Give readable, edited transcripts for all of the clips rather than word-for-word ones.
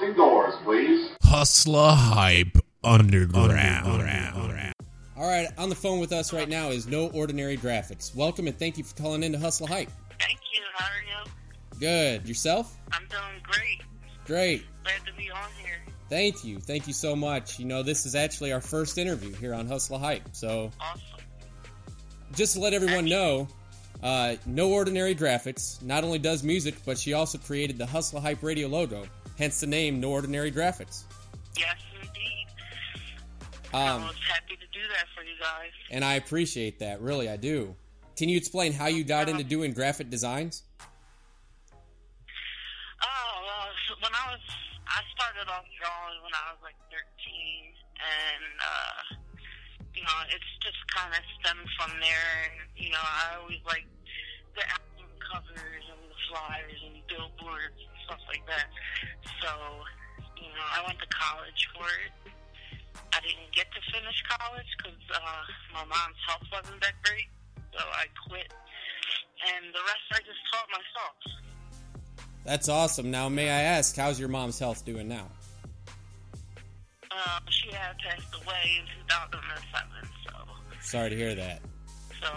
Closing doors, please. Hustler Hype Underground. All right, on the phone with us right now is No Ordinary Graphics. Welcome and thank you for calling in to Hustler Hype. Thank you. How are you? Good. Yourself? I'm doing great. Great. Glad to be on here. Thank you. Thank you so much. You know, this is actually our first interview here on Hustler Hype. So, Awesome. just to let everyone know, No Ordinary Graphics not only does music, but she also created the Hustler Hype radio logo, hence the name No Ordinary Graphics. Yes, indeed. I was happy to do that for you guys. And I appreciate that. Really, I do. Can you explain how you got into doing graphic designs? I started off drawing when I was like 13, and it's just kind of stemmed from there. And I always liked the album covers and the flyers and billboards and stuff like that. So, I went to college for it. I didn't get to finish college because my mom's health wasn't that great, so I quit. And the rest I just taught myself. That's awesome. Now, may I ask, how's your mom's health doing now? She had passed away in 2007, so... Sorry to hear that. So,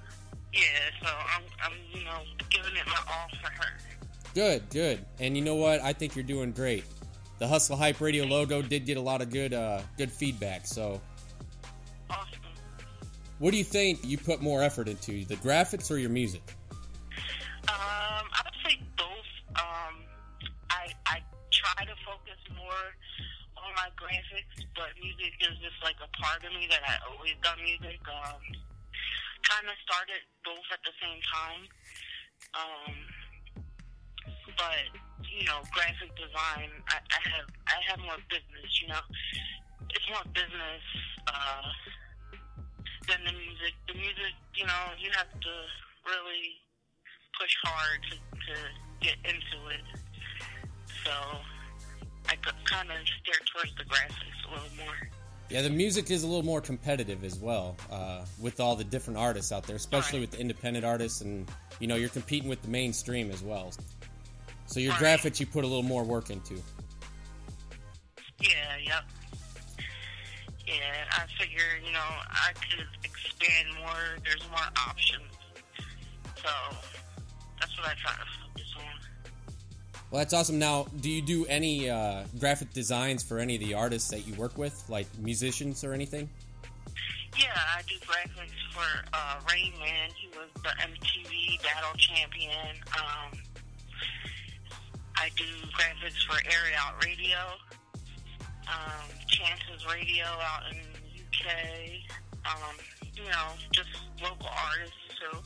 I'm giving it my all for her. Good. And you know what? I think you're doing great. The Hustle Hype radio logo did get a lot of good feedback, so... Awesome. What do you think you put more effort into, the graphics or your music? I would say both. I try to focus more on my graphics, but music is just like a part of me that I always done music. Kind of started both at the same time. But graphic design, I have more business. It's more business than the music. The music, you have to really push hard to get into it. So I kind of steer towards the graphics a little more. Yeah, the music is a little more competitive as well, with all the different artists out there, especially with the independent artists, and you're competing with the mainstream as well. So your graphics, you put a little more work into. Yep. Yeah, I figure, I could expand more. There's more options. So that's what I try to focus on. Well, that's awesome. Now, do you do any graphic designs for any of the artists that you work with, like musicians or anything? Yeah, I do graphics for Rain Man. He was the MTV Battle Champion. I do graphics for Air It Out Radio, Chances Radio out in the UK, just local artists too.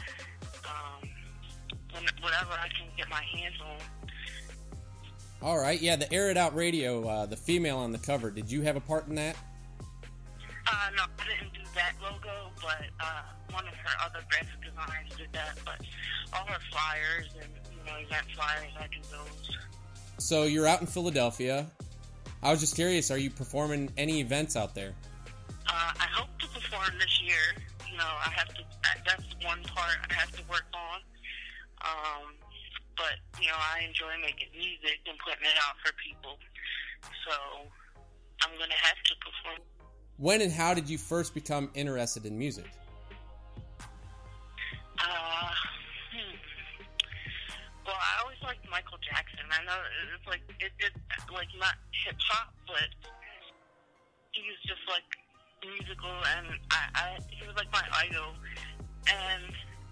Whatever I can get my hands on. All right, yeah, the Air It Out Radio, the female on the cover, did you have a part in that? No, I didn't do that logo, but one of her other graphic designers did that. But all her flyers and event flyers, I do those. So you're out in Philadelphia. I was just curious, are you performing any events out there? I hope to perform this year. That's one part I have to work on. But I enjoy making music and putting it out for people. So I'm going to have to perform. When and how did you first become interested in music? Well, I always liked Michael Jackson. I know it's like not hip hop, but he was just like musical, and he was like my idol. And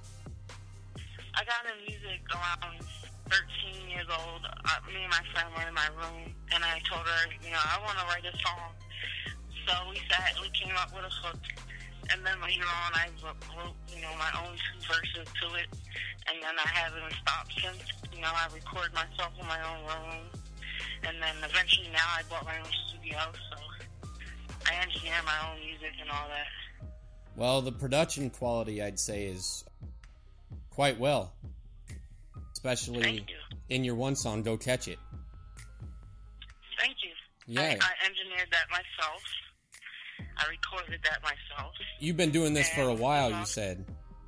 I got into music around 13 years old. Me and my friend were in my room, and I told her, I want to write a song. So we sat and we came up with a hook. And then later on, I wrote, my own 2 verses to it. And then I haven't stopped since. I record myself in my own room. And then eventually now I bought my own studio. So I engineer my own music and all that. Well, the production quality, I'd say, is quite well. Especially in your one song, Go Catch It. Thank you. Yeah. I engineered that myself. I recorded that myself. You've been doing this for a while, you said.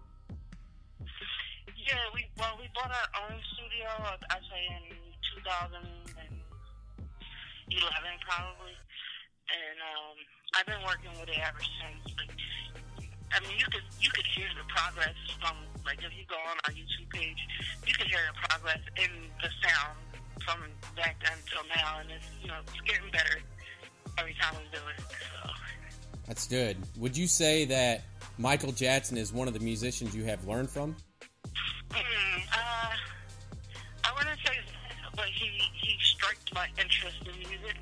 Yeah, we bought our own studio, I'd say in 2006, 2011 probably, and I've been working with it ever since. Like, I mean, you could hear the progress from, like, if you go on our YouTube page, you can hear the progress in the sound from back then till now, and it's, you know, it's getting better every time we do it. So That's good. Would you say that Michael Jackson is one of the musicians you have learned from? I wouldn't say that, but he struck my interest in music.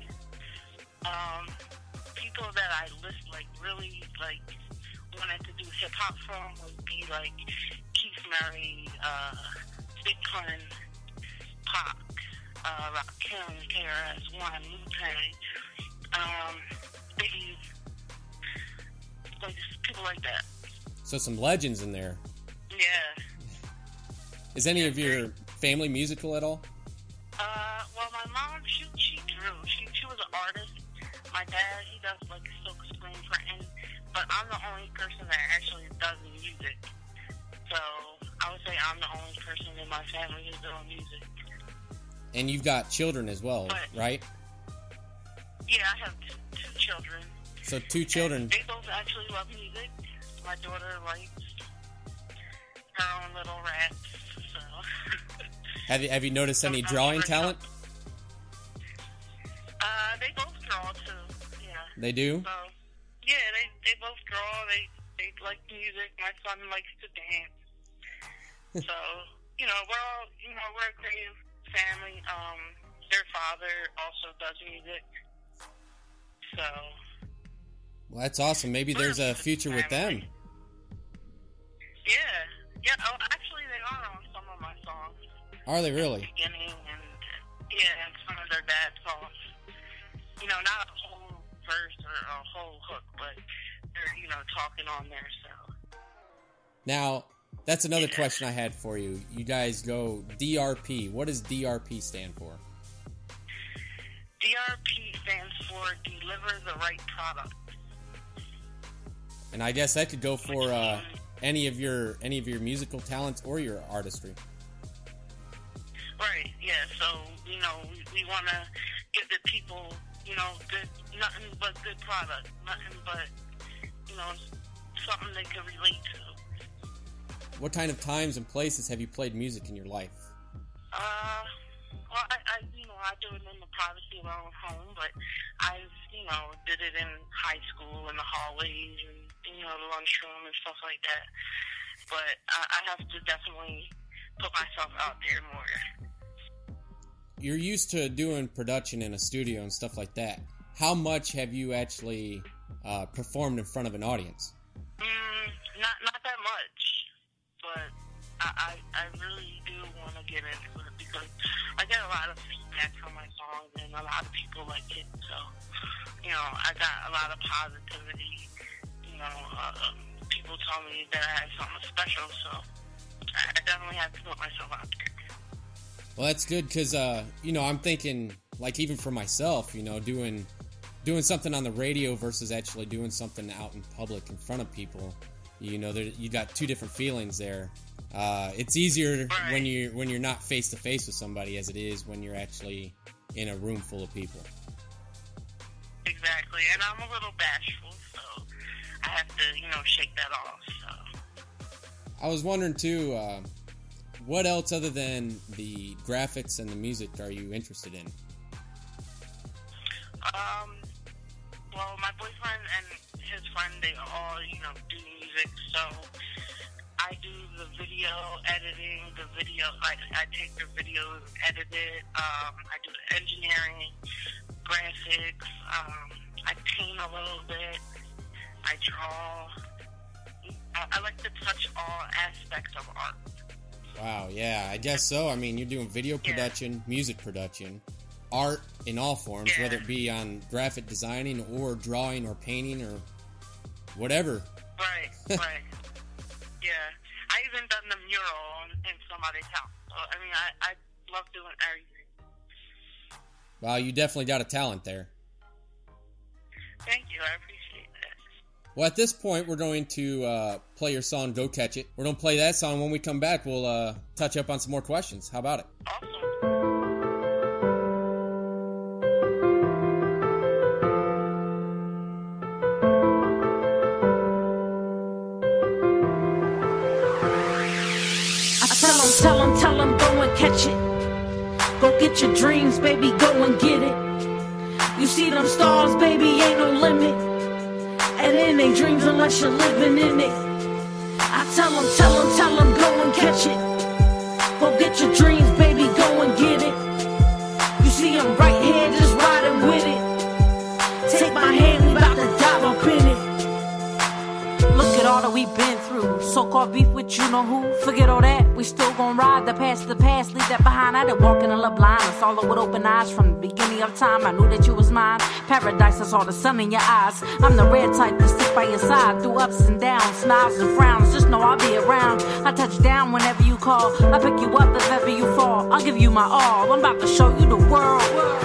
People that I really wanted to do hip hop from would be like Keith Murray, Big Pun, Pac, Rakim, KRS-One, Wu-Tang, Biggie, like people like that. So some legends in there. Yeah. Is any of your family musical at all? Well, my mom, she drew. She was an artist. My dad, he does like silk screen printing, but I'm the only person that actually does music. So I would say I'm the only person in my family who's doing music. And you've got children as well, right? Yeah, I have two children. So 2 children. And they both actually love music. My daughter likes her own little raps. So Have you noticed any drawing talent? They both draw too. Yeah. They do? So yeah, they both draw. They like music. My son likes to dance. So we're a creative family. Their father also does music. So. Well, that's awesome. Maybe there's a future with them. Yeah. Oh, actually, they are on some of my songs. Are they really? Beginning and some of their dad's songs. You know, not a whole verse or a whole hook, but they're talking on there. So. Now, that's another question I had for you. You guys go DRP. What does DRP stand for? DRP stands for Deliver the Right Product. And I guess that could go for any of your musical talents or your artistry. Right. Yeah. So we want to give the people nothing but good product, nothing but something they can relate to. What kind of times and places have you played music in your life? Well, I do it in the privacy of my own home, but I've did it in high school, in the hallways, and the lunchroom and stuff like that. But I have to definitely put myself out there more. You're used to doing production in a studio and stuff like that. How much have you actually performed in front of an audience? Not that much, but I really do want to get into it because I get a lot of feedback from my songs and a lot of people like it. So, I got a lot of positivity. People tell me that I have something special, so I definitely have to put myself out there. Well, that's good because, I'm thinking, like, even for myself, doing something on the radio versus actually doing something out in public in front of people, you got 2 different feelings there. It's easier when you're not face to face with somebody as it is when you're actually in a room full of people. Exactly, and I'm a little bashful, so I have to, shake that off. So. I was wondering too, what else other than the graphics and the music are you interested in? Well, my boyfriend and his friend, they all, do music, so I do the video editing, I take their videos, edit it, I do the engineering, graphics, I paint a little bit, I draw. I like to touch all aspects of art. Wow, yeah, I guess so. I mean, you're doing video production, music production, art in all forms, whether it be on graphic designing or drawing or painting or whatever. Right. Yeah. I even done the mural in somebody's house. So, I mean, I love doing everything. Wow, you definitely got a talent there. Thank you. I appreciate that. Well, at this point, we're going to play your song, Go Catch It. We're going to play that song. When we come back, we'll touch up on some more questions. How about it? Awesome. catch it. Go get your dreams, baby, go and get it. You see them stars, baby, ain't no limit. And it ain't dreams unless you're living in it. I tell them, go and catch it. Go get your dreams, baby, go and get it. You see I'm right here just riding with it. Take my hand, we about to dive up in it. Look at all that we've been through. So-called beef with you know who. Forget all that, we still gon' ride the past, leave that behind. I didn't walk in a love blind, I saw it with open eyes. From the beginning of time, I knew that you was mine. Paradise, I saw the sun in your eyes. I'm the red type to stick by your side through ups and downs, smiles and frowns. Just know I'll be around. I touch down whenever you call. I pick you up if ever you fall. I'll give you my all. I'm about to show you the world.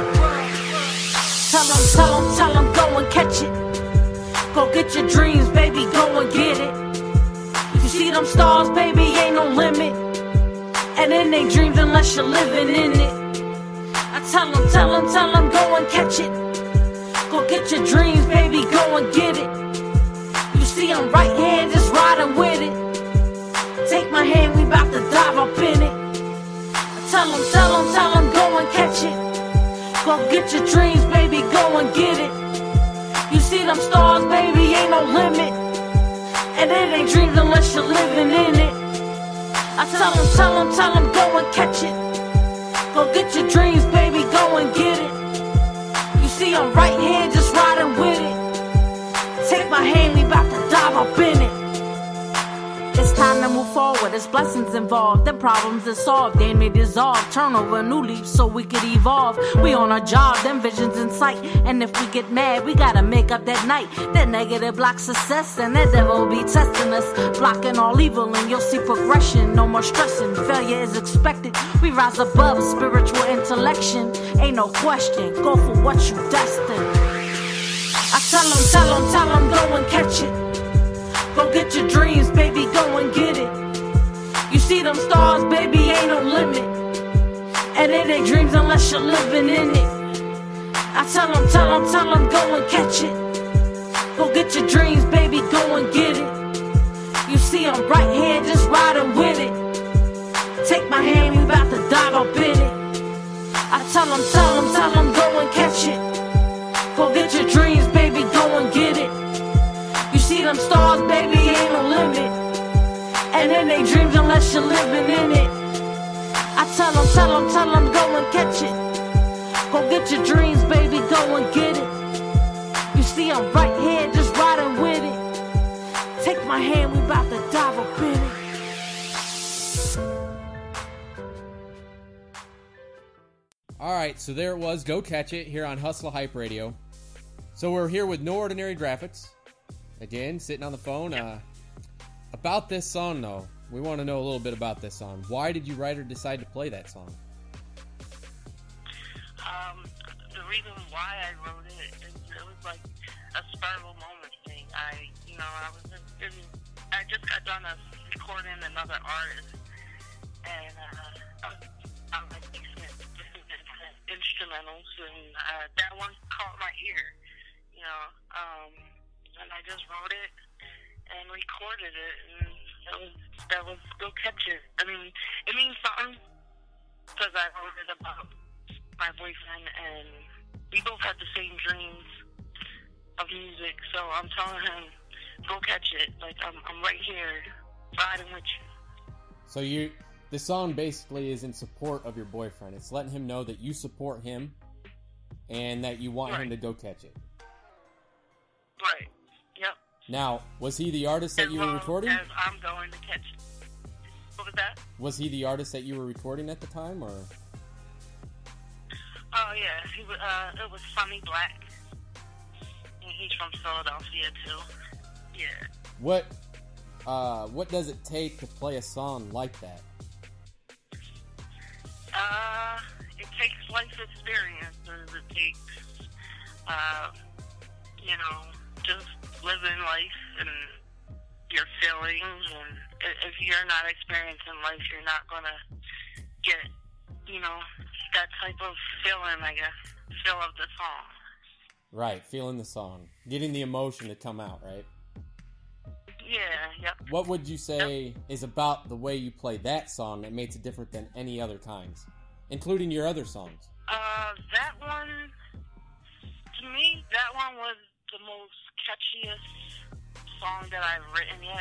Tell them, go and catch it. Go get your dreams, baby, go and get it. You see them stars, baby, ain't no limit. And it ain't dreams unless you're living in it. I tell them, go and catch it. Go get your dreams, baby, go and get it. You see I'm right here just riding with it. Take my hand, we about to dive up in it. I tell them, go and catch it. Go get your dreams, baby, go and get it. You see them stars, baby, ain't no limit. And it ain't dreams unless you're living in it. I tell them, go and catch it. Go get your dreams, baby, go and get it. You see I'm right here just riding with it. Take my hand, we about to dive up in it. It's time to move forward, there's blessings involved. Them problems are solved, they may dissolve. Turn over a new leaf so we could evolve. We on our job, them visions in sight. And if we get mad, we gotta make up that night. That negative blocks success, and that devil be testing us. Blocking all evil, and you'll see progression. No more stressing, failure is expected. We rise above spiritual intellection. Ain't no question, go for what you destined. I tell them, go and catch it. Go get your dreams, baby, go and get it. You see them stars, baby, ain't no limit. And it ain't dreams unless you're living in it. I tell them, go and catch it. Go get your dreams, baby, go and get it. You see I'm right here just riding with it. Take my hand, we about to dive up in it. I tell them, go and catch it. Go get your dreams, baby, go and get it. You see them stars, baby, ain't no limit. And it ain't dreams unless you're living in it. I tell them, go and catch it. Go get your dreams, baby, go and get it. You see I'm right here just riding with it. Take my hand, we about to dive up in it. Alright, so there it was, Go Catch It, here on Hustle Hype Radio. So we're here with No Ordinary Graphics. Again, sitting on the phone. About this song, though, we want to know a little bit about this song. Why did you write or decide to play that song? The reason why I wrote it was like a spur of a moment thing. I just got done recording another artist, and I'm like instrumentals, and that one caught my ear, and I just wrote it and recorded it, and that was Go Catch It. I mean, it means something because I wrote it about my boyfriend, and we both had the same dreams of music, so I'm telling him, go catch it. Like, I'm right here, riding with you. So the song basically is in support of your boyfriend. It's letting him know that you support him and that you want him to go catch it. Right. Yep. Now, was he the artist that you were recording? As I'm going to catch it. What was that? Was he the artist that you were recording at the time, or? Oh yeah, it was Sonny Black, and he's from Philadelphia too. Yeah. What does it take to play a song like that? It takes life experiences. It takes, just living life and your feelings. And if you're not experiencing life, you're not gonna get, that type of feeling, I guess, feel of the song. Right, feeling the song. Getting the emotion to come out, right? Yeah, yep. What would you say is about the way you play that song that makes it different than any other kinds, including your other songs? That one, to me, that one was the most catchiest song that I've written yet.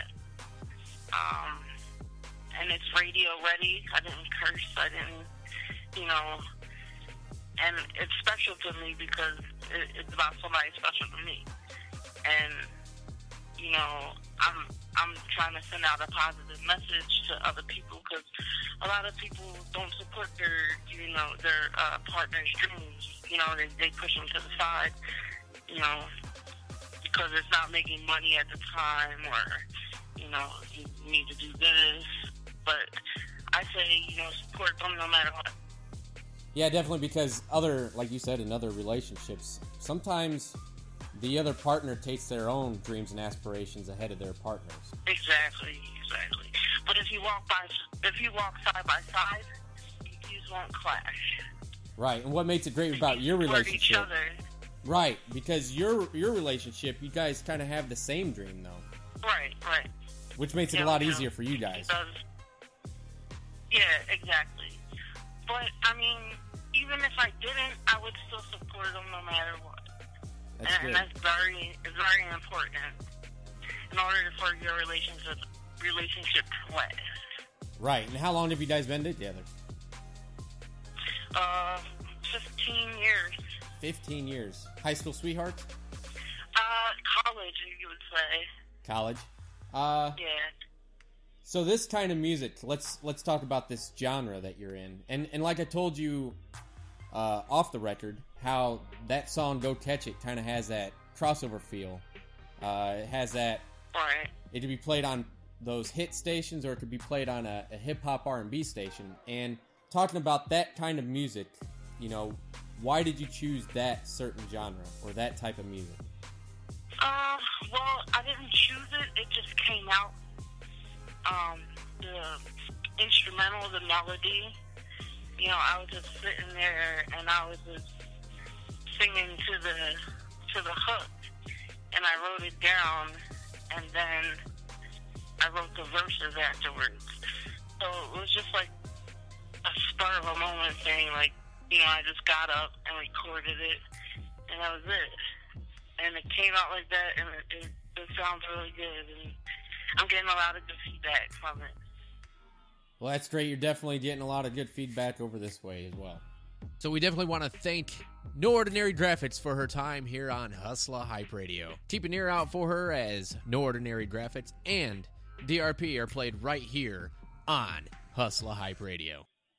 And it's radio ready. I didn't curse. I didn't, you know, and it's special to me because it's about somebody special to me. And, you know, I'm trying to send out a positive message to other people because a lot of people don't support their, you know, their partner's dreams. You know, they push them to the side, you know, because it's not making money at the time, or, you know, you need to do this. But I say, you know, support them no matter what. Yeah, definitely, because other, like you said, in other relationships, sometimes the other partner takes their own dreams and aspirations ahead of their partners. Exactly. But if you walk side by side, you won't clash. Right, and what makes it great about your relationship? Each other. Right, because your relationship, you guys kind of have the same dream, though. Right. Which makes it a lot easier for you guys. It does. Yeah, exactly. But, I mean, even if I didn't, I would still support them no matter what. And that's very important in order for your relationship to last. Right, and how long have you guys been together? 15 years. 15 years. High school sweethearts? College, you would say. College. Yeah. So this kind of music, let's talk about this genre that you're in. And like I told you off the record, how that song Go Catch It kind of has that crossover feel. It has that... Right. It could be played on those hit stations, or it could be played on a hip-hop R&B station. And talking about that kind of music, you know, why did you choose that certain genre or that type of music? Well, I didn't choose it. It just came out. The instrumental, the melody, you know, I was just sitting there and I was just singing to the hook, and I wrote it down, and then I wrote the verses afterwards. So it was just like a spur of a moment thing, like, you know, I just got up and recorded it, and that was it. And it came out like that, and it sounds really good, and I'm getting a lot of good feedback from it. Well, that's great. You're definitely getting a lot of good feedback over this way as well. So we definitely want to thank No Ordinary Graphics for her time here on Hustla Hype Radio. Keep an ear out for her, as No Ordinary Graphics and DRP are played right here on Hustla Hype Radio.